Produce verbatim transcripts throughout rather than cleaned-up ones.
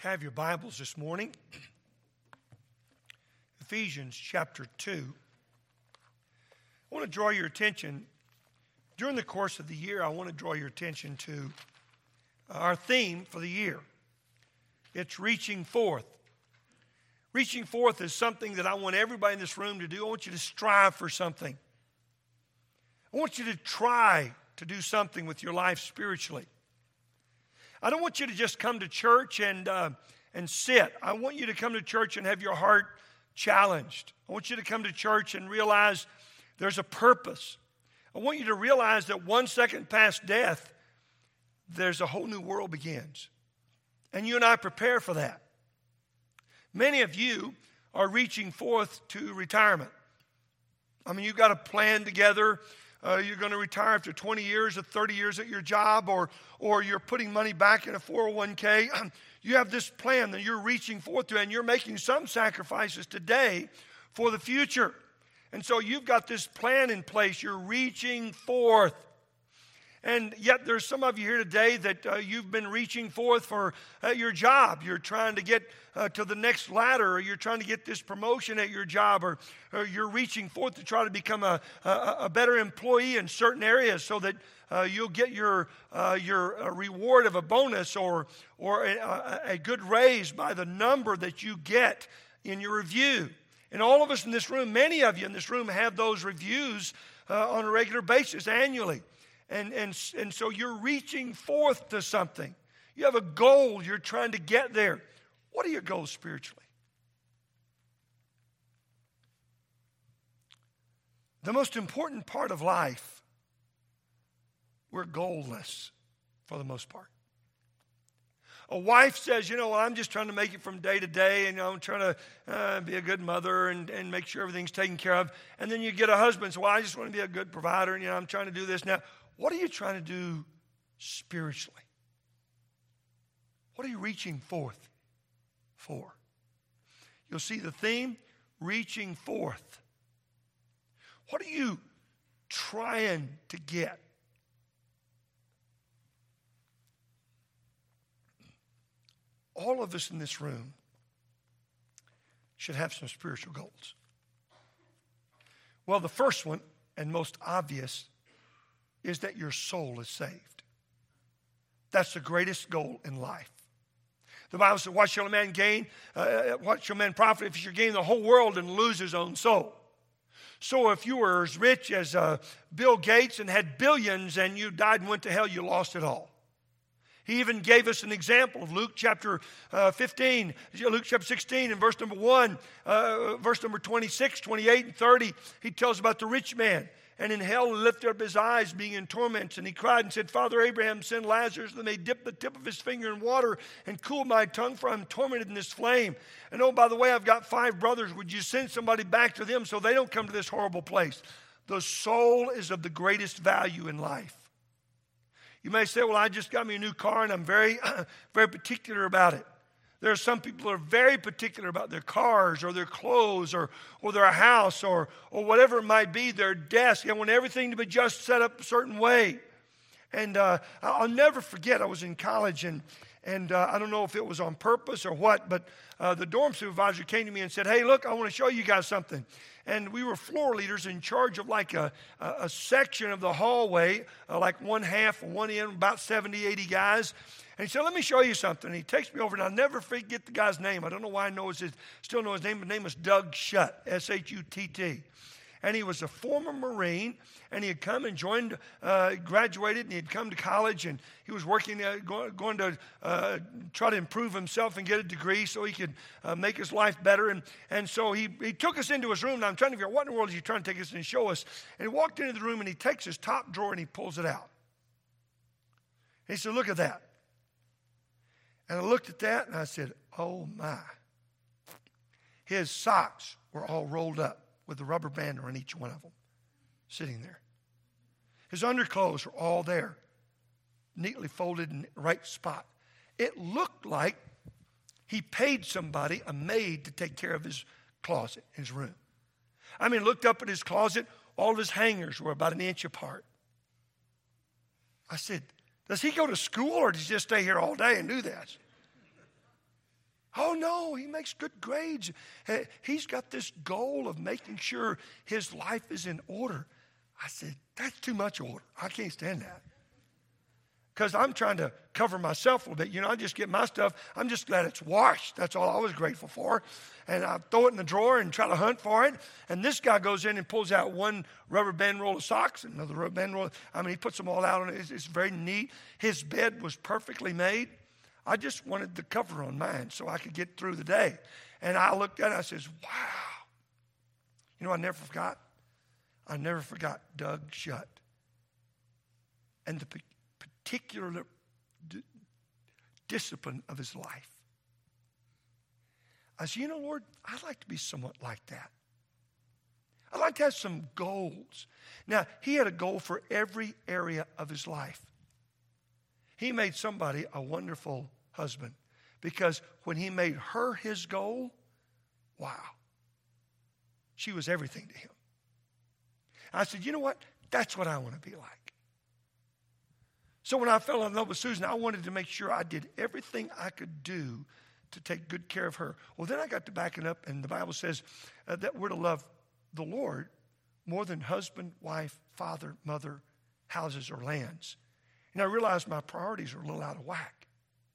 Have your Bibles this morning. Ephesians chapter two. I want to draw your attention, during the course of the year, I want to draw your attention to our theme for the year. It's reaching forth. Reaching forth is something that I want everybody in this room to do. I want you to strive for something. I want you to try to do something with your life spiritually. I don't want you to just come to church and uh, and sit. I want you to come to church and have your heart challenged. I want you to come to church and realize there's a purpose. I want you to realize that one second past death, there's a whole new world begins. And you and I prepare for that. Many of you are reaching forth to retirement. I mean, you've got a plan together. Uh, you're going to retire after twenty years or thirty years at your job, or or you're putting money back in a four oh one k. You have this plan that you're reaching forth to, and you're making some sacrifices today for the future. And so you've got this plan in place. You're reaching forth. And yet there's some of you here today that uh, you've been reaching forth for uh, your job. You're trying to get uh, to the next ladder, or you're trying to get this promotion at your job, or, or you're reaching forth to try to become a, a, a better employee in certain areas so that uh, you'll get your uh, your uh, reward of a bonus or, or a, a good raise by the number that you get in your review. And all of us in this room, many of you in this room have those reviews uh, on a regular basis annually. And, and, and so you're reaching forth to something. You have a goal. You're trying to get there. What are your goals spiritually? The most important part of life, we're goalless for the most part. A wife says, you know, well, I'm just trying to make it from day to day, and you know, I'm trying to uh, be a good mother and, and make sure everything's taken care of. And then you get a husband, so well, I just want to be a good provider, and you know, I'm trying to do this now. What are you trying to do spiritually? What are you reaching forth for? You'll see the theme, reaching forth. What are you trying to get? All of us in this room should have some spiritual goals. Well, the first one, and most obvious, is that your soul is saved. That's the greatest goal in life. The Bible says, what shall a man gain? Uh, what shall a man profit if he should gain the whole world and lose his own soul? So if you were as rich as uh, Bill Gates and had billions and you died and went to hell, you lost it all. He even gave us an example of Luke chapter uh, fifteen, Luke chapter sixteen and verse number one, uh, verse number twenty-six, twenty-eight, and thirty. He tells about the rich man. And in hell he lifted up his eyes, being in torments, and he cried and said, Father Abraham, send Lazarus, that they dip the tip of his finger in water and cool my tongue, for I'm tormented in this flame. And oh, by the way, I've got five brothers. Would you send somebody back to them so they don't come to this horrible place? The soul is of the greatest value in life. You may say, well, I just got me a new car, and I'm very, very particular about it. There are some people who are very particular about their cars or their clothes or, or their house or, or whatever it might be, their desk. They want everything to be just set up a certain way. And uh, I'll never forget, I was in college, and, and uh, I don't know if it was on purpose or what, but uh, the dorm supervisor came to me and said, hey, look, I want to show you guys something. And we were floor leaders in charge of like a, a, a section of the hallway, uh, like one half, one end, about seventy, eighty guys. And he said, let me show you something. And he takes me over, and I'll never forget the guy's name. I don't know why I know his, still know his name. His name was Doug Shutt, S H U T T. And he was a former Marine, and he had come and joined, uh, graduated, and he had come to college, and he was working, uh, go, going to uh, try to improve himself and get a degree so he could uh, make his life better. And, and so he, he took us into his room, and I'm trying to figure out what in the world is he trying to take us and show us. And he walked into the room, and he takes his top drawer, and he pulls it out. And he said, look at that. And I looked at that, and I said, oh, my. His socks were all rolled up with a rubber band around each one of them, sitting there. His underclothes were all there, neatly folded in the right spot. It looked like he paid somebody, a maid, to take care of his closet, his room. I mean, looked up at his closet, all of his hangers were about an inch apart. I said, does he go to school, or does he just stay here all day and do this? no, he makes good grades. He's got this goal of making sure his life is in order. I said, that's too much order. I can't stand that. Because I'm trying to cover myself a little bit. You know, I just get my stuff. I'm just glad it's washed. That's all I was grateful for. And I throw it in the drawer and try to hunt for it. And this guy goes in and pulls out one rubber band roll of socks, another rubber band roll. I mean, he puts them all out on it. It's, it's very neat. His bed was perfectly made. I just wanted the cover on mine so I could get through the day. And I looked at it and I says, wow. You know, I never forgot. I never forgot Doug Shutt. And the particular d- discipline of his life. I said, you know, Lord, I'd like to be somewhat like that. I'd like to have some goals. Now, he had a goal for every area of his life. He made somebody a wonderful husband because when he made her his goal, wow, she was everything to him. I said, you know what? That's what I want to be like. So when I fell in love with Susan, I wanted to make sure I did everything I could do to take good care of her. Well, then I got to backing up, and the Bible says uh, that we're to love the Lord more than husband, wife, father, mother, houses, or lands. And I realized my priorities are a little out of whack.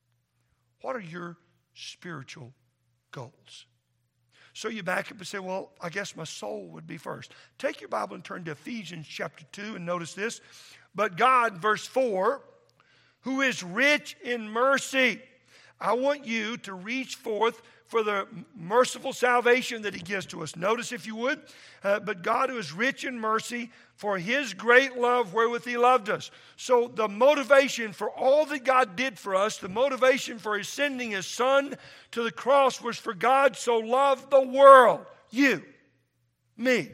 What are your spiritual goals? So you back up and say, well, I guess my soul would be first. Take your Bible and turn to Ephesians chapter two and notice this. But God, verse four, who is rich in mercy. I want you to reach forth for the merciful salvation that he gives to us. Notice, if you would, uh, but God who is rich in mercy for his great love wherewith he loved us. So the motivation for all that God did for us, the motivation for his sending his son to the cross was for God so loved the world, you, me.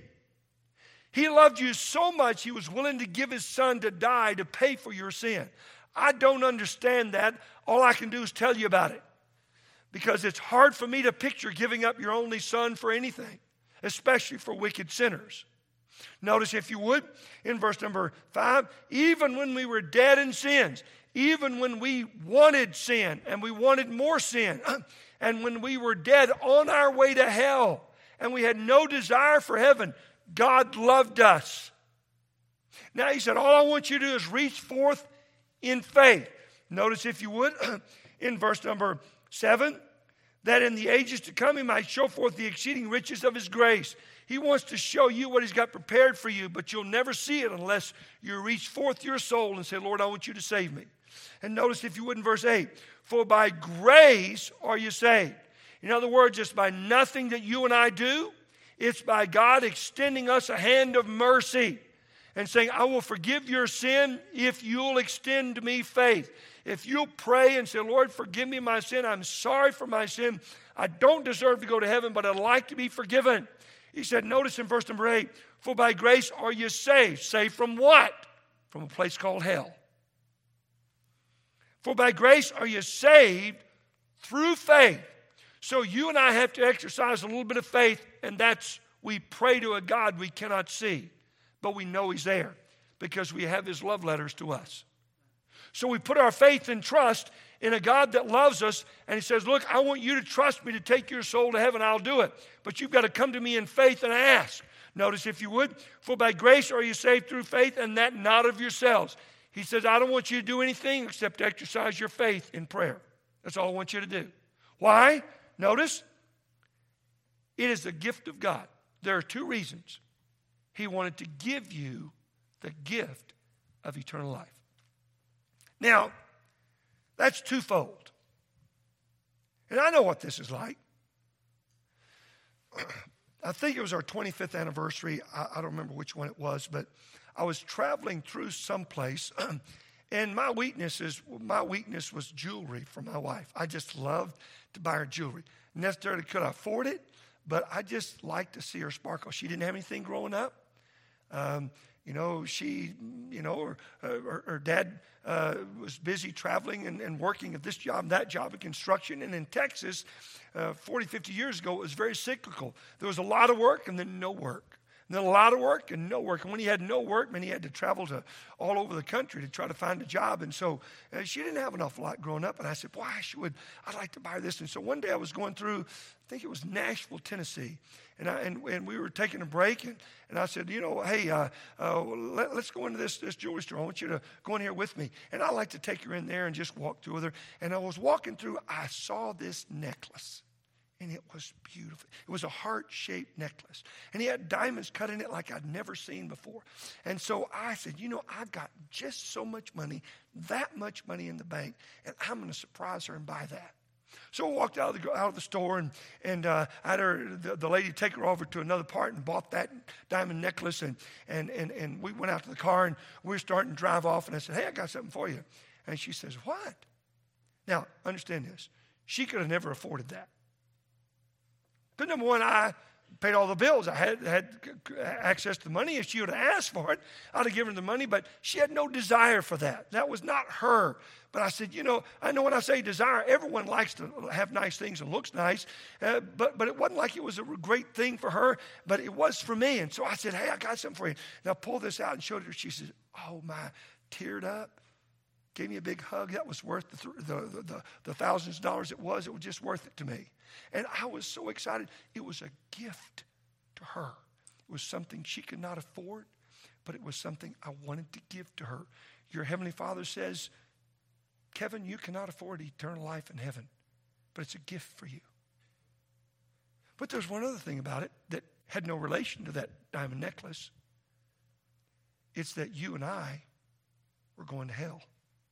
He loved you so much he was willing to give his son to die to pay for your sin. I don't understand that. All I can do is tell you about it. Because it's hard for me to picture giving up your only son for anything, especially for wicked sinners. Notice, if you would, in verse number five, even when we were dead in sins, even when we wanted sin and we wanted more sin, and when we were dead on our way to hell and we had no desire for heaven, God loved us. Now he said, all I want you to do is reach forth in faith. Notice, if you would, in verse number seven, that in the ages to come he might show forth the exceeding riches of his grace. He wants to show you what he's got prepared for you, but you'll never see it unless you reach forth your soul and say, Lord, I want you to save me. And notice, if you would, in verse eight, for by grace are you saved. In other words, it's by nothing that you and I do. It's by God extending us a hand of mercy and saying, I will forgive your sin if you'll extend to me faith. If you'll pray and say, Lord, forgive me my sin. I'm sorry for my sin. I don't deserve to go to heaven, but I'd like to be forgiven. He said, notice in verse number eight, for by grace are you saved. Saved from what? From a place called hell. For by grace are you saved through faith. So you and I have to exercise a little bit of faith, and that's we pray to a God we cannot see, but we know he's there because we have his love letters to us. So we put our faith and trust in a God that loves us, and he says, look, I want you to trust me to take your soul to heaven. I'll do it. But you've got to come to me in faith and ask. Notice, if you would, for by grace are you saved through faith, and that not of yourselves. He says, I don't want you to do anything except exercise your faith in prayer. That's all I want you to do. Why? Notice, it is the gift of God. There are two reasons. He wanted to give you the gift of eternal life. Now, that's twofold. And I know what this is like. I think it was our twenty-fifth anniversary. I, I don't remember which one it was, but I was traveling through someplace, and my weakness is my weakness was jewelry for my wife. I just loved to buy her jewelry. Necessarily could I afford it, but I just liked to see her sparkle. She didn't have anything growing up. Um, you know, she, you know, her, her, her dad uh, was busy traveling and, and working at this job and that job in construction. And in Texas, uh, forty, fifty years ago, it was very cyclical. There was a lot of work and then no work. And then a lot of work and no work. And when he had no work, man, he had to travel to all over the country to try to find a job. And so uh, she didn't have an awful lot growing up. And I said, boy, she would, I'd like to buy her this. And so one day I was going through, I think it was Nashville, Tennessee. And I, and, and we were taking a break. And, and I said, you know, hey, uh, uh, let, let's go into this, this jewelry store. I want you to go in here with me. And I'd like to take her in there and just walk through with her. And I was walking through, I saw this necklace. And it was beautiful. It was a heart-shaped necklace. And he had diamonds cut in it like I'd never seen before. And so I said, you know, I've got just so much money, that much money in the bank, and I'm going to surprise her and buy that. So I walked out of the, out of the store, and, and uh, I had her, the, the lady take her over to another part and bought that diamond necklace. And, and, and, and we went out to the car, and we were starting to drive off. And I said, hey, I got something for you. And she says, what? Now, understand this. She could have never afforded that. But number one, I paid all the bills. I had, had access to the money. If she would have asked for it, I'd have given her the money. But she had no desire for that. That was not her. But I said, you know, I know when I say desire, everyone likes to have nice things and looks nice. Uh, but, but it wasn't like it was a great thing for her. But it was for me. And so I said, hey, I got something for you. And I pulled this out and showed her. She said, oh, my, teared up. Gave me a big hug. That was worth the, the, the, the, the thousands of dollars it was. It was just worth it to me. And I was so excited. It was a gift to her. It was something she could not afford, but it was something I wanted to give to her. Your Heavenly Father says, Kevin, you cannot afford eternal life in heaven, but it's a gift for you. But there's one other thing about it that had no relation to that diamond necklace. It's that you and I were going to hell.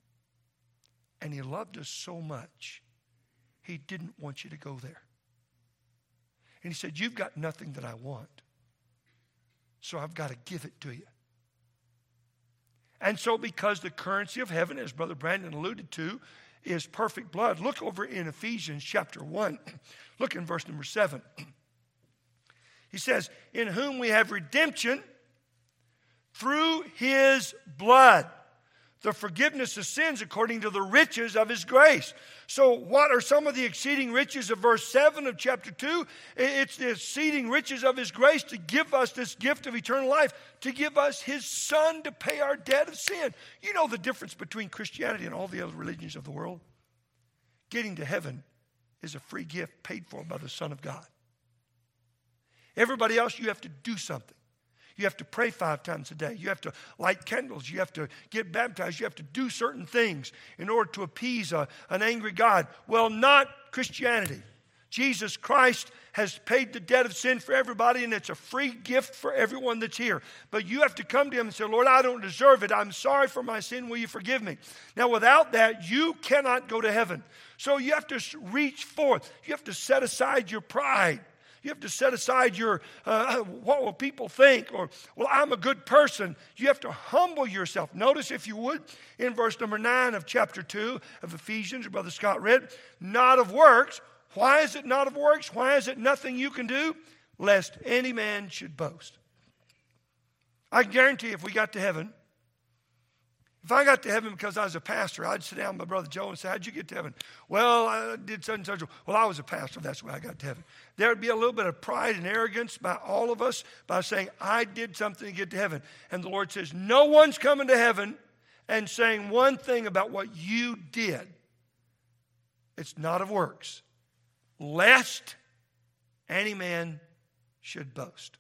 And he loved us so much, he didn't want you to go there. And he said, you've got nothing that I want, so I've got to give it to you. And so because the currency of heaven, as Brother Brandon alluded to, is perfect blood. Look over in Ephesians chapter one. Look in verse number seven. He says, in whom we have redemption through his blood, the forgiveness of sins according to the riches of his grace. So what are some of the exceeding riches of verse seven of chapter two? It's the exceeding riches of his grace to give us this gift of eternal life, to give us his son to pay our debt of sin. You know the difference between Christianity and all the other religions of the world? Getting to heaven is a free gift paid for by the Son of God. Everybody else, you have to do something. You have to pray five times a day. You have to light candles. You have to get baptized. You have to do certain things in order to appease a, an angry God. Well, not Christianity. Jesus Christ has paid the debt of sin for everybody, and it's a free gift for everyone that's here. But you have to come to him and say, Lord, I don't deserve it. I'm sorry for my sin. Will you forgive me? Now, without that, you cannot go to heaven. So you have to reach forth. You have to set aside your pride. You have to set aside your, uh, what will people think? Or, well, I'm a good person. You have to humble yourself. Notice, if you would, in verse number nine of chapter two of Ephesians, Brother Scott read, not of works. Why is it not of works? Why is it nothing you can do? Lest any man should boast. I guarantee if we got to heaven, if I got to heaven because I was a pastor, I'd sit down with my brother Joe and say, how'd you get to heaven? Well, I did such and such. Well, I was a pastor. That's why I got to heaven. There would be a little bit of pride and arrogance by all of us by saying, I did something to get to heaven. And the Lord says, no one's coming to heaven and saying one thing about what you did. It's not of works, lest any man should boast.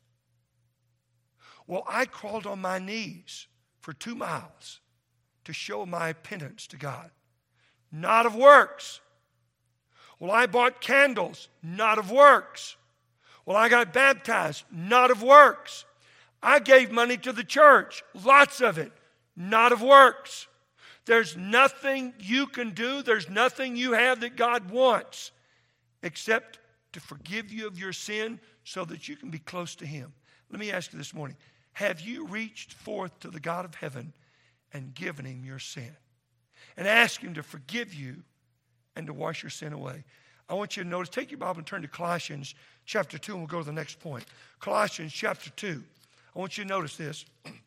Well, I crawled on my knees for two miles to show my penance to God. Not of works. Well, I bought candles. Not of works. Well, I got baptized. Not of works. I gave money to the church. Lots of it. Not of works. There's nothing you can do. There's nothing you have that God wants except to forgive you of your sin so that you can be close to him. Let me ask you this morning. Have you reached forth to the God of heaven and given him your sin? And ask him to forgive you and to wash your sin away. I want you to notice, take your Bible and turn to Colossians chapter two, and we'll go to the next point. Colossians chapter two. I want you to notice this.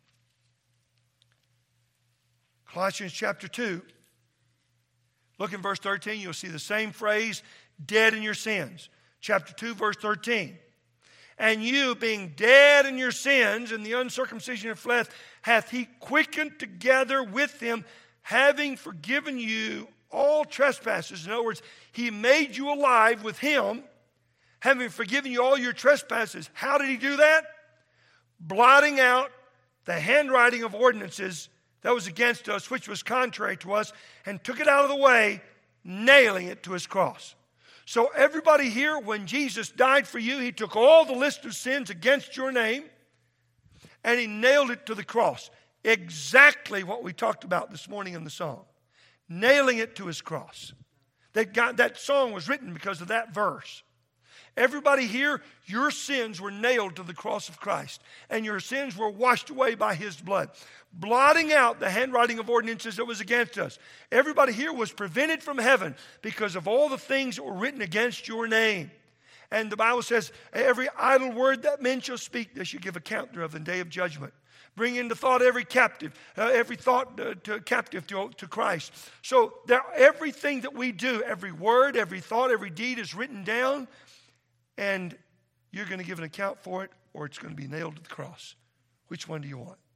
Colossians chapter two. Look in verse thirteen. You'll see the same phrase, dead in your sins. Chapter two, verse thirteen. And you, being dead in your sins and the uncircumcision of flesh, hath he quickened together with him, having forgiven you all trespasses. In other words, he made you alive with him, having forgiven you all your trespasses. How did he do that? Blotting out the handwriting of ordinances that was against us, which was contrary to us, and took it out of the way, nailing it to his cross. So everybody here, when Jesus died for you, he took all the list of sins against your name, and he nailed it to the cross. Exactly what we talked about this morning in the song. Nailing it to his cross. That, got, that song was written because of that verse. Everybody here, your sins were nailed to the cross of Christ, and your sins were washed away by his blood, blotting out the handwriting of ordinances that was against us. Everybody here was prevented from heaven because of all the things that were written against your name. And the Bible says, every idle word that men shall speak, they shall give account thereof in the day of judgment. Bring into thought every captive, uh, every thought uh, to, captive to, to Christ. So there, everything that we do, every word, every thought, every deed is written down, and you're going to give an account for it, or it's going to be nailed to the cross. Which one do you want?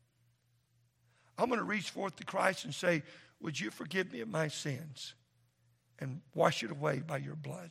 I'm going to reach forth to Christ and say, would you forgive me of my sins and wash it away by your blood?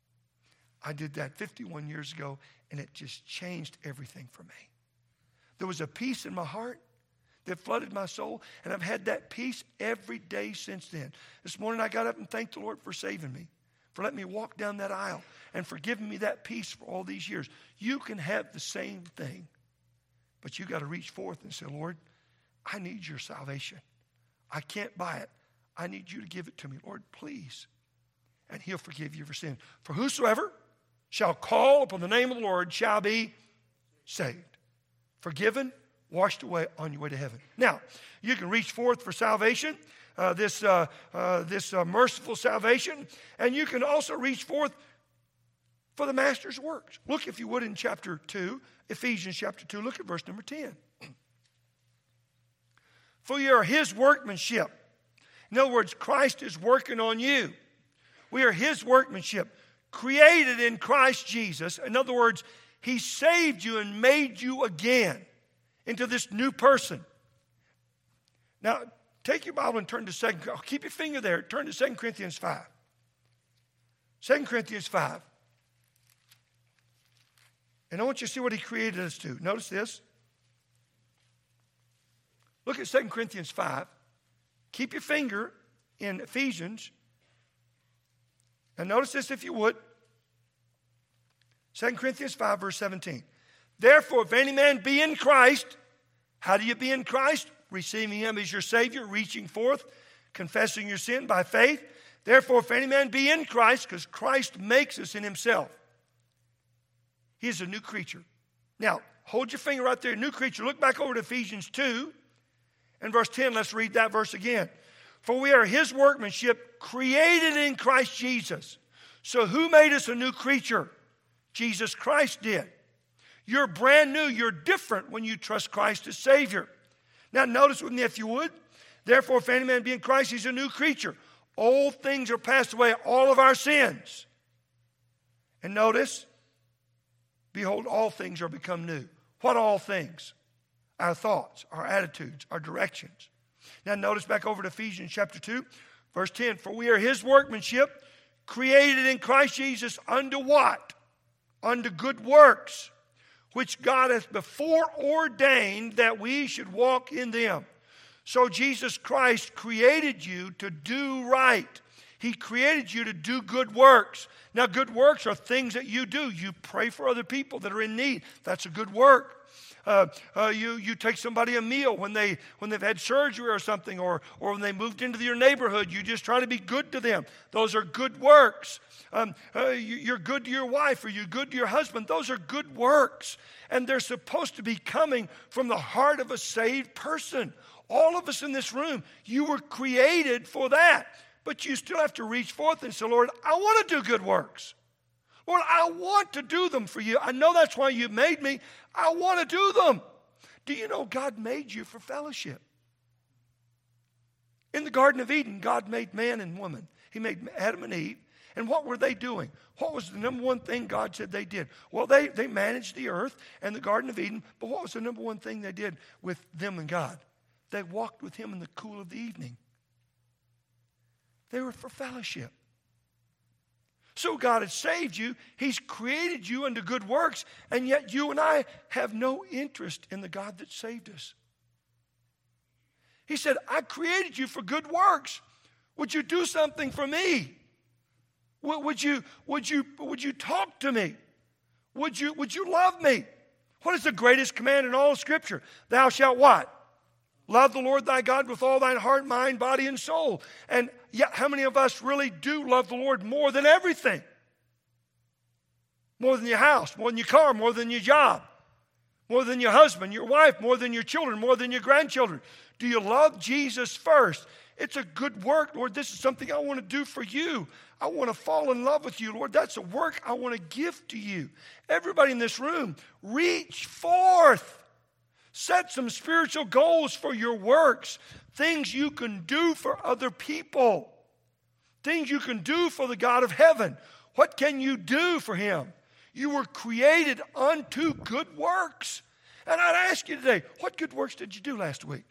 I did that fifty-one years ago, and it just changed everything for me. There was a peace in my heart that flooded my soul, and I've had that peace every day since then. This morning I got up and thanked the Lord for saving me, for letting me walk down that aisle and for giving me that peace for all these years. You can have the same thing, but you got to reach forth and say, Lord, I need your salvation. I can't buy it. I need you to give it to me, Lord, please. And he'll forgive you for sin. For whosoever shall call upon the name of the Lord shall be saved. Forgiven, washed away, on your way to heaven. Now, you can reach forth for salvation, uh, this, uh, uh, this uh, merciful salvation, and you can also reach forth for the Master's works. Look, if you would, in chapter two, Ephesians chapter two, look at verse number ten. For you are his workmanship. In other words, Christ is working on you. We are his workmanship, created in Christ Jesus. In other words, he saved you and made you again into this new person. Now, take your Bible and turn to Second. Keep your finger there. Turn to Second Corinthians five. Second Corinthians five. And I want you to see what he created us to. Notice this. Look at Second Corinthians five. Keep your finger in Ephesians. And notice this if you would. Second Corinthians five, verse seventeen. Therefore, if any man be in Christ, how do you be in Christ? Receiving him as your Savior, reaching forth, confessing your sin by faith. Therefore, if any man be in Christ, because Christ makes us in himself, he is a new creature. Now, hold your finger right there, new creature. Look back over to Ephesians two and verse ten. Let's read that verse again. For we are his workmanship, created in Christ Jesus. So who made us a new creature? Jesus Christ did. You're brand new. You're different when you trust Christ as Savior. Now notice with me if you would. Therefore, if any man be in Christ, he's a new creature. Old things are passed away, all of our sins. And notice, behold, all things are become new. What all things? Our thoughts, our attitudes, our directions. Now notice back over to Ephesians chapter two, verse ten. For we are his workmanship, created in Christ Jesus unto what? Unto good works, which God hath before ordained that we should walk in them. So Jesus Christ created you to do right. He created you to do good works. Now, good works are things that you do. You pray for other people that are in need. That's a good work. Uh, uh, you, you take somebody a meal when, they, when they've had surgery or something, or, or when they moved into your neighborhood. You just try to be good to them. Those are good works. Um, uh, you, you're good to your wife, or you're good to your husband. Those are good works. And they're supposed to be coming from the heart of a saved person. All of us in this room, you were created for that. But you still have to reach forth and say, Lord, I want to do good works. Lord, I want to do them for you. I know that's why you made me. I want to do them. Do you know God made you for fellowship? In the Garden of Eden, God made man and woman. He made Adam and Eve. And what were they doing? What was the number one thing God said they did? Well, they, they managed the earth and the Garden of Eden, but what was the number one thing they did with them and God? They walked with him in the cool of the evening. They were for fellowship. So God has saved you. He's created you unto good works, and yet you and I have no interest in the God that saved us. He said, I created you for good works. Would you do something for me? Would you, would you, would you talk to me? Would you, would you love me? What is the greatest command in all of Scripture? Thou shalt what? Love the Lord thy God with all thine heart, mind, body, and soul. And yet, how many of us really do love the Lord more than everything? More than your house, more than your car, more than your job, more than your husband, your wife, more than your children, more than your grandchildren. Do you love Jesus first? It's a good work, Lord. This is something I want to do for you. I want to fall in love with you, Lord. That's a work I want to give to you. Everybody in this room, reach forth. Set some spiritual goals for your works. Things you can do for other people. Things you can do for the God of heaven. What can you do for him? You were created unto good works. And I'd ask you today, what good works did you do last week?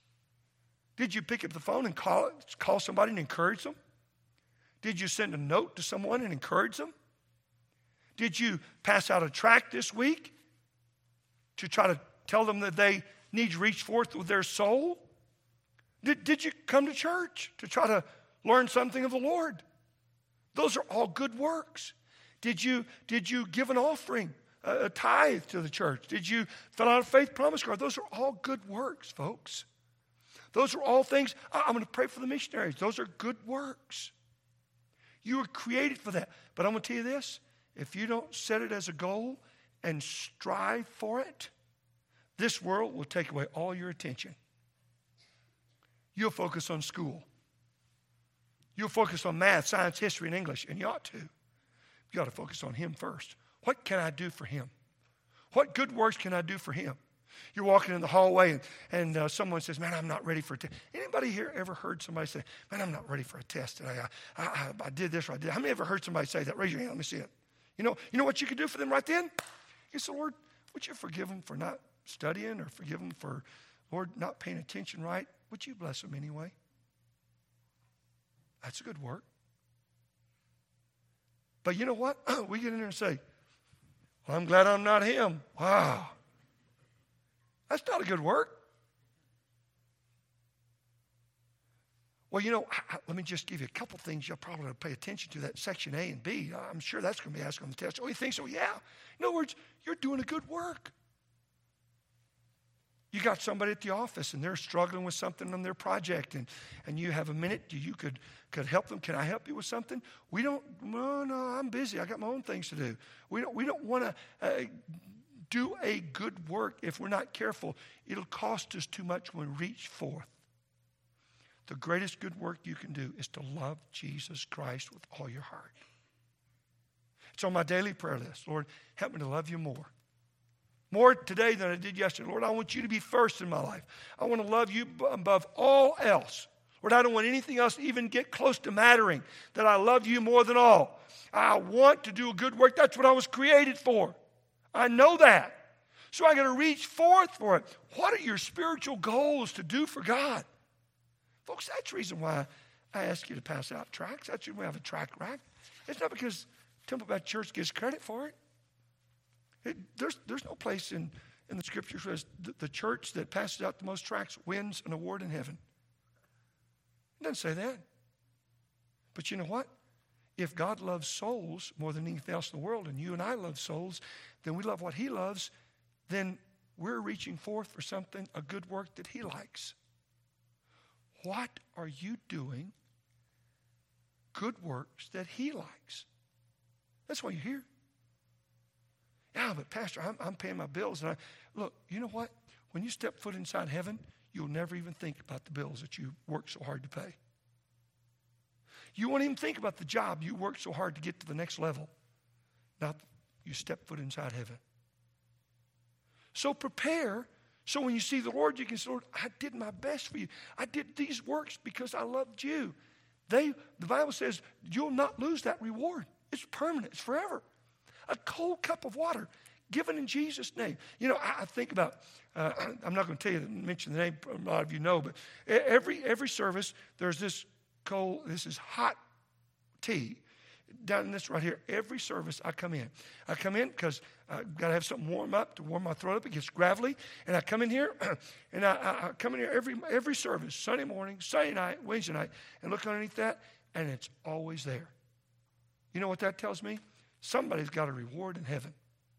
Did you pick up the phone and call, call somebody and encourage them? Did you send a note to someone and encourage them? Did you pass out a tract this week to try to tell them that they need to reach forth with their soul? Did, did you come to church to try to learn something of the Lord? Those are all good works. Did you, did you give an offering, a, a tithe to the church? Did you fill out a faith promise card? Those are all good works, folks. Those are all things. I, I'm going to pray for the missionaries. Those are good works. You were created for that. But I'm going to tell you this. If you don't set it as a goal and strive for it, this world will take away all your attention. You'll focus on school. You'll focus on math, science, history, and English, and you ought to. You ought to focus on him first. What can I do for him? What good works can I do for him? You're walking in the hallway, and, and uh, someone says, man, I'm not ready for a test. Anybody here ever heard somebody say, man, I'm not ready for a test today. I, I, I, I did this or I did. How many ever heard somebody say that? Raise your hand. Let me see it. You know, you know what you could do for them right then? You say, Lord, would you forgive them for not studying, or forgive them for, Lord, not paying attention right? Would you bless them anyway? That's a good work. But you know what? We get in there and say, well, I'm glad I'm not him. Wow. That's not a good work. Well, you know, I, I, let me just give you a couple things you'll probably pay attention to, that section A and B. I'm sure that's going to be asked on the test. Oh, you think so? Yeah. In other words, you're doing a good work. You got somebody at the office and they're struggling with something on their project, and, and you have a minute, you could, could help them. Can I help you with something? We don't, no, no, I'm busy. I got my own things to do. We don't, we don't want to uh, do a good work if we're not careful. It'll cost us too much when we reach forth. The greatest good work you can do is to love Jesus Christ with all your heart. It's on my daily prayer list. Lord, help me to love you more. More today than I did yesterday. Lord, I want you to be first in my life. I want to love you above all else. Lord, I don't want anything else to even get close to mattering, that I love you more than all. I want to do a good work. That's what I was created for. I know that. So I got to reach forth for it. What are your spiritual goals to do for God? Folks, that's the reason why I ask you to pass out tracts. That's the reason we have a tract rack. It's not because Temple Baptist Church gets credit for it. It, there's, there's no place in, in the Scriptures where the, the church that passes out the most tracts wins an award in heaven. It doesn't say that. But you know what? If God loves souls more than anything else in the world, and you and I love souls, then we love what he loves, then we're reaching forth for something, a good work that he likes. What are you doing? Good works that he likes. That's why you're here. Yeah, but Pastor, I'm, I'm paying my bills. And I, look, you know what? When you step foot inside heaven, you'll never even think about the bills that you work so hard to pay. You won't even think about the job you worked so hard to get to the next level. Now you step foot inside heaven. So prepare, so when you see the Lord, you can say, Lord, I did my best for you. I did these works because I loved you. They, the Bible says you'll not lose that reward. It's permanent. It's forever. A cold cup of water given in Jesus' name. You know, I, I think about, uh, I'm not going to tell you, mention the name, a lot of you know, but every every service, there's this cold, this is hot tea down in this right here. Every service I come in. I come in because I've got to have something warm up to warm my throat up. It gets gravelly. And I come in here, and I, I, I come in here every every service, Sunday morning, Sunday night, Wednesday night, and look underneath that, and it's always there. You know what that tells me? Somebody's got a reward in heaven.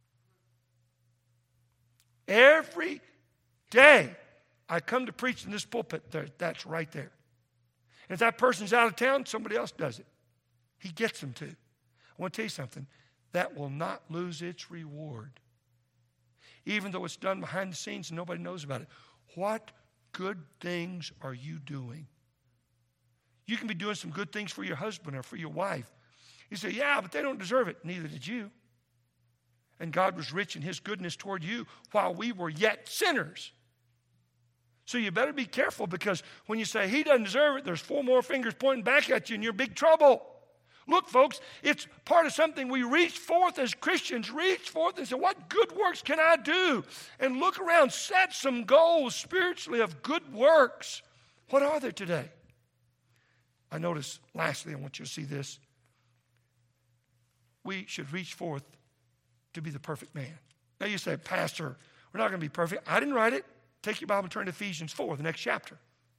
Every day I come to preach in this pulpit, there, that's right there. And if that person's out of town, somebody else does it. He gets them to. I want to tell you something. That will not lose its reward. Even though it's done behind the scenes and nobody knows about it. What good things are you doing? You can be doing some good things for your husband or for your wife. You say, yeah, but they don't deserve it. Neither did you. And God was rich in his goodness toward you while we were yet sinners. So you better be careful, because when you say he doesn't deserve it, there's four more fingers pointing back at you and you're in big trouble. Look, folks, it's part of something we reach forth as Christians. Reach forth and say, what good works can I do? And look around, set some goals spiritually of good works. What are they today? I notice, lastly, I want you to see this. We should reach forth to be the perfect man. Now you say, Pastor, we're not going to be perfect. I didn't write it. Take your Bible and turn to Ephesians four, the next chapter.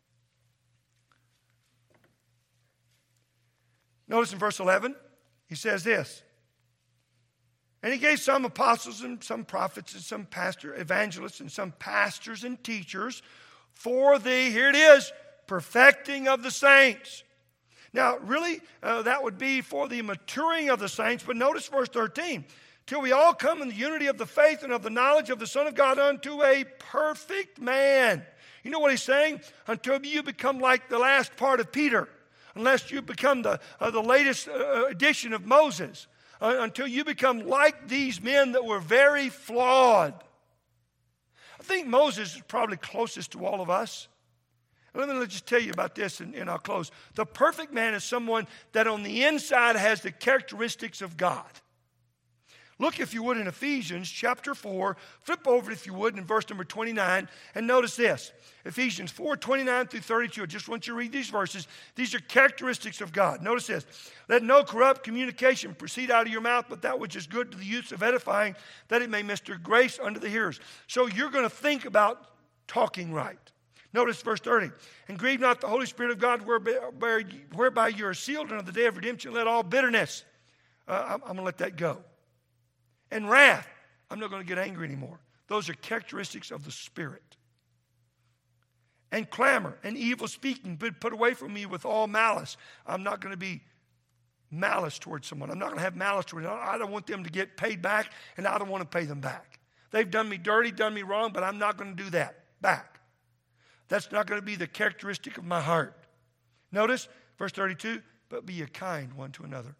Notice in verse eleven, he says this. And he gave some apostles and some prophets and some pastor, evangelists and some pastors and teachers for the, here it is, perfecting of the saints. Now, really, uh, that would be for the maturing of the saints. But notice verse thirteen. Till we all come in the unity of the faith and of the knowledge of the Son of God unto a perfect man. You know what he's saying? Until you become like the last part of Peter. Unless you become the, uh, the latest uh, edition of Moses. Uh, until you become like these men that were very flawed. I think Moses is probably closest to all of us. Let me just tell you about this and, and I'll close. The perfect man is someone that on the inside has the characteristics of God. Look, if you would, in Ephesians chapter four. Flip over, if you would, in verse number twenty-nine. And notice this. Ephesians four, twenty-nine through thirty-two. I just want you to read these verses. These are characteristics of God. Notice this. Let no corrupt communication proceed out of your mouth, but that which is good to the use of edifying, that it may minister grace unto the hearers. So you're going to think about talking right. Notice verse thirty. And grieve not the Holy Spirit of God, whereby, whereby you are sealed unto the day of redemption. Let all bitterness. Uh, I'm, I'm going to let that go. And wrath. I'm not going to get angry anymore. Those are characteristics of the Spirit. And clamor and evil speaking, but put away from me with all malice. I'm not going to be malice towards someone. I'm not going to have malice towards them. I don't want them to get paid back, and I don't want to pay them back. They've done me dirty, done me wrong, but I'm not going to do that back. That's not going to be the characteristic of my heart. Notice, verse thirty-two, but be a kind one to another.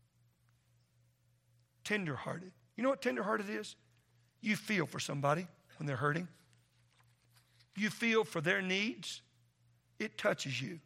Tender-hearted. You know what tender-hearted is? You feel for somebody when they're hurting. You feel for their needs. It touches you.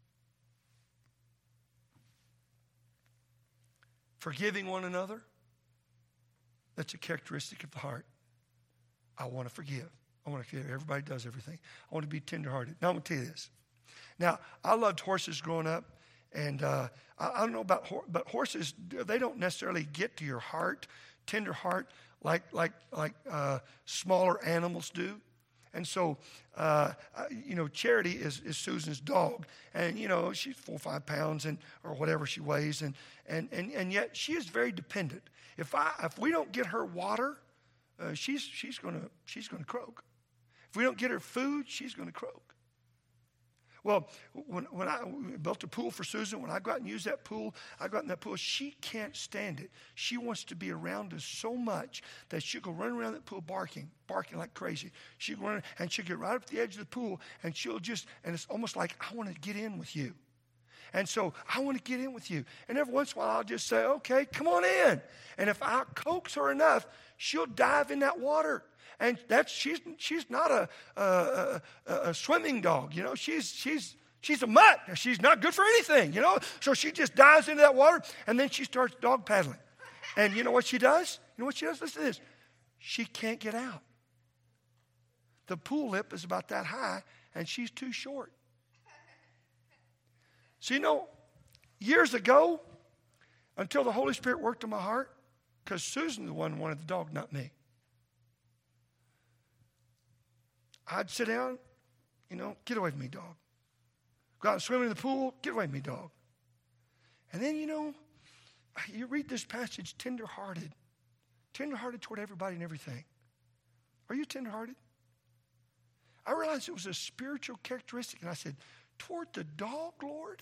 Forgiving one another. That's a characteristic of the heart. I want to forgive. I want to forgive. Everybody does everything. I want to be tender-hearted. Now, I'm going to tell you this. Now, I loved horses growing up. And uh, I, I don't know about horses, but horses, they don't necessarily get to your heart, tender heart, like like like uh, smaller animals do. And so, uh, you know, Charity is, is Susan's dog. And, you know, she's four or five pounds and or whatever she weighs. And and, and, and yet she is very dependent. If I if we don't get her water, uh, she's she's gonna she's gonna croak. If we don't get her food, she's gonna croak. Well, when, when I built a pool for Susan, when I go out and use that pool, I go out in that pool, she can't stand it. She wants to be around us so much that she'll go run around that pool barking, barking like crazy. She'll go run, and she'll get right up to the edge of the pool, and she'll just, and it's almost like, I want to get in with you. And so I want to get in with you. And every once in a while, I'll just say, okay, come on in. And if I coax her enough, she'll dive in that water. And that's she's she's not a a, a a swimming dog, you know. She's she's She's a mutt. She's not good for anything, you know. So she just dives into that water, and then she starts dog paddling. And you know what she does? You know what she does? Listen to this. She can't get out. The pool lip is about that high, and she's too short. So, you know, years ago, until the Holy Spirit worked in my heart, because Susan, the one who wanted the dog, not me. I'd sit down, you know, get away from me, dog. Go out and swim in the pool, get away from me, dog. And then, you know, you read this passage, tender-hearted. Tender-hearted toward everybody and everything. Are you tender-hearted? I realized it was a spiritual characteristic, and I said, toward the dog, Lord?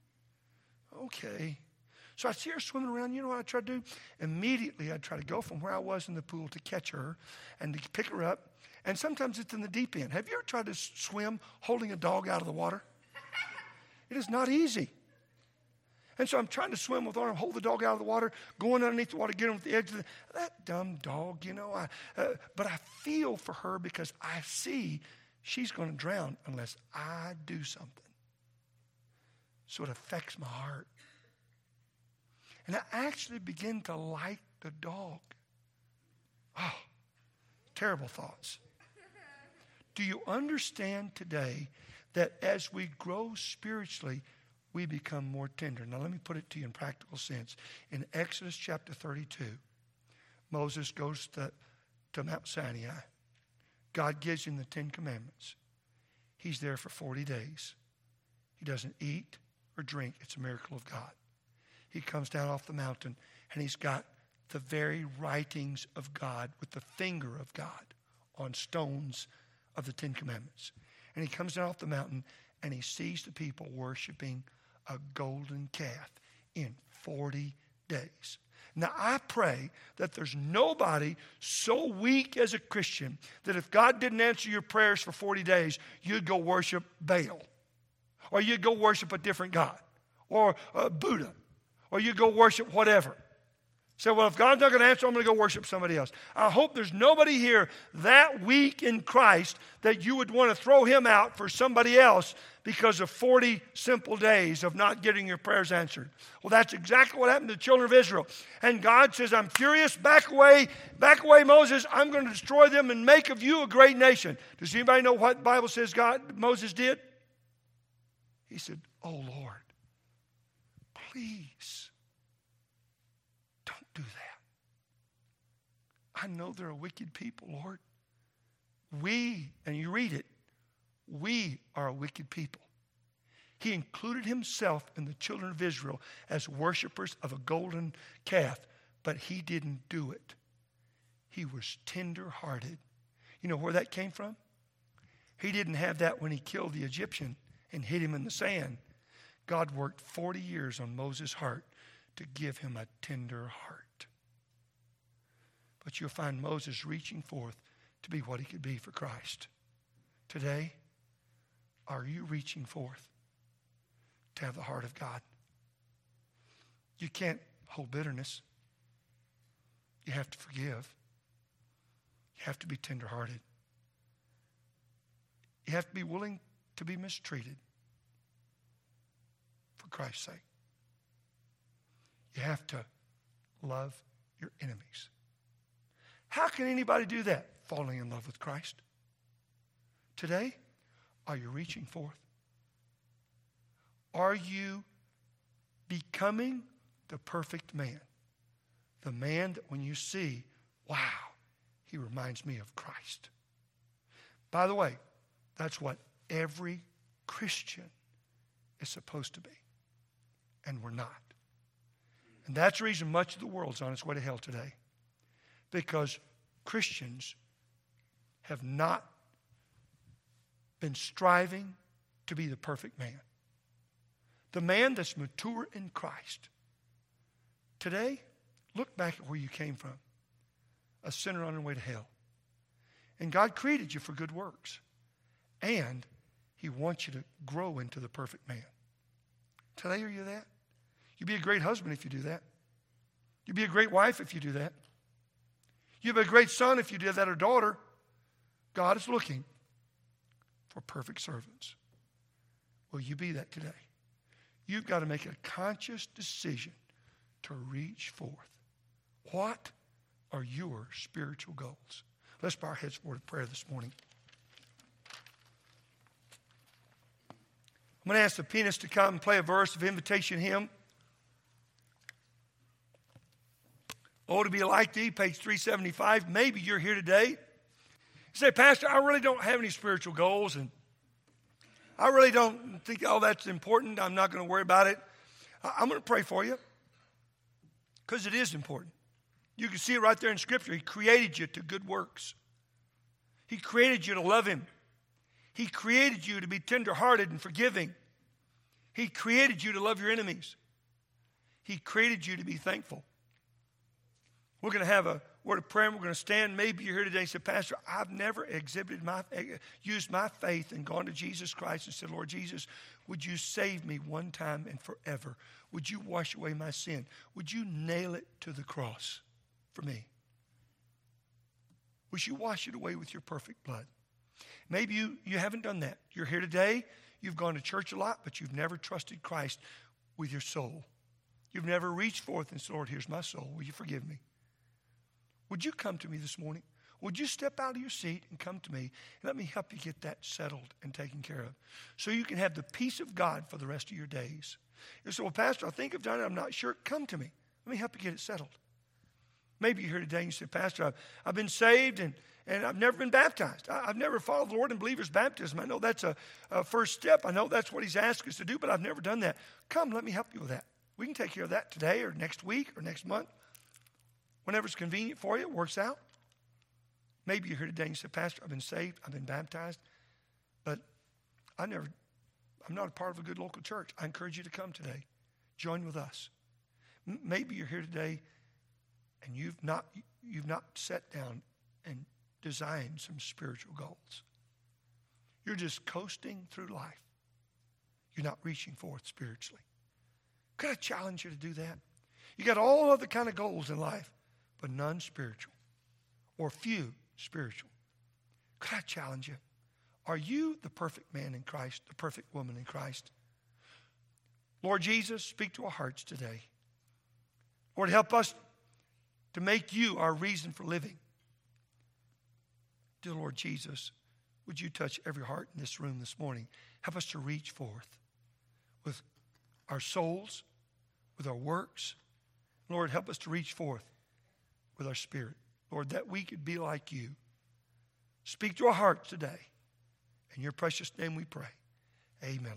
Okay. So I see her swimming around. You know what I try to do? Immediately, I try to go from where I was in the pool to catch her and to pick her up. And sometimes it's in the deep end. Have you ever tried to swim holding a dog out of the water? It is not easy. And so I'm trying to swim with her, hold the dog out of the water, going underneath the water, get him at the edge of the, that dumb dog, you know. I, uh, but I feel for her because I see she's going to drown unless I do something. So it affects my heart. And I actually begin to like the dog. Oh, terrible thoughts. Do you understand today that as we grow spiritually, we become more tender? Now, let me put it to you in practical sense. In Exodus chapter thirty-two, Moses goes to, to Mount Sinai. God gives him the Ten Commandments. He's there for forty days. He doesn't eat or drink. It's a miracle of God. He comes down off the mountain, and he's got the very writings of God with the finger of God on stones of the Ten Commandments. And he comes down off the mountain, and he sees the people worshiping a golden calf in forty days. Now, I pray that there's nobody so weak as a Christian that if God didn't answer your prayers for forty days, you'd go worship Baal. Or you'd go worship a different God. Or uh, Buddha. Or you'd go worship whatever. Say, well, if God's not going to answer, I'm going to go worship somebody else. I hope there's nobody here that weak in Christ that you would want to throw him out for somebody else because of forty simple days of not getting your prayers answered. Well, that's exactly what happened to the children of Israel. And God says, I'm furious. Back away. Back away, Moses. I'm going to destroy them and make of you a great nation. Does anybody know what the Bible says God Moses did? He said, oh, Lord, please. Do that. I know they're a wicked people, Lord. We, and you read it, we are a wicked people. He included himself and the children of Israel as worshipers of a golden calf, but he didn't do it. He was tender-hearted. You know where that came from? He didn't have that when he killed the Egyptian and hid him in the sand. God worked forty years on Moses' heart to give him a tender heart. But you'll find Moses reaching forth to be what he could be for Christ. Today, are you reaching forth to have the heart of God? You can't hold bitterness. You have to forgive. You have to be tenderhearted. You have to be willing to be mistreated for Christ's sake. You have to love your enemies. How can anybody do that? Falling in love with Christ. Today, are you reaching forth? Are you becoming the perfect man? The man that when you see, wow, he reminds me of Christ. By the way, that's what every Christian is supposed to be. And we're not. And that's the reason much of the world's on its way to hell today. Because Christians have not been striving to be the perfect man. The man that's mature in Christ. Today, look back at where you came from. A sinner on the way to hell. And God created you for good works. And he wants you to grow into the perfect man. Today, are you that? You'd be a great husband if you do that. You'd be a great wife if you do that. You'd be a great son if you did that, or daughter. God is looking for perfect servants. Will you be that today? You've got to make a conscious decision to reach forth. What are your spiritual goals? Let's bow our heads for a word of prayer this morning. I'm going to ask the pianist to come and play a verse of invitation hymn. Oh, to be like thee, page three seventy-five. Maybe you're here today. You say, Pastor, I really don't have any spiritual goals, and I really don't think all that's important. I'm not going to worry about it. I'm going to pray for you because it is important. You can see it right there in Scripture. He created you to good works. He created you to love Him. He created you to be tenderhearted and forgiving. He created you to love your enemies. He created you to be thankful. We're going to have a word of prayer, and we're going to stand. Maybe you're here today and say, Pastor, I've never exhibited my, used my faith and gone to Jesus Christ and said, Lord Jesus, would you save me one time and forever? Would you wash away my sin? Would you nail it to the cross for me? Would you wash it away with your perfect blood? Maybe you, you haven't done that. You're here today. You've gone to church a lot, but you've never trusted Christ with your soul. You've never reached forth and said, Lord, here's my soul. Will you forgive me? Would you come to me this morning? Would you step out of your seat and come to me and let me help you get that settled and taken care of so you can have the peace of God for the rest of your days? You say, well, Pastor, I think I've done it. I'm not sure. Come to me. Let me help you get it settled. Maybe you're here today and you say, Pastor, I've, I've been saved and, and I've never been baptized. I, I've never followed the Lord in believer's baptism. I know that's a, a first step. I know that's what He's asked us to do, but I've never done that. Come, let me help you with that. We can take care of that today or next week or next month. Whenever it's convenient for you, it works out. Maybe you're here today and you say, Pastor, I've been saved, I've been baptized, but I never, I'm not a part of a good local church. I encourage you to come today. Join with us. M- maybe you're here today and you've not, you've not sat down and designed some spiritual goals. You're just coasting through life. You're not reaching forth spiritually. Could I challenge you to do that? You got all other kind of goals in life, but none spiritual, or few spiritual. Could I challenge you? Are you the perfect man in Christ, the perfect woman in Christ? Lord Jesus, speak to our hearts today. Lord, help us to make you our reason for living. Dear Lord Jesus, would you touch every heart in this room this morning? Help us to reach forth with our souls, with our works. Lord, help us to reach forth with our spirit. Lord, that we could be like you. Speak to our hearts today. In your precious name we pray. Amen.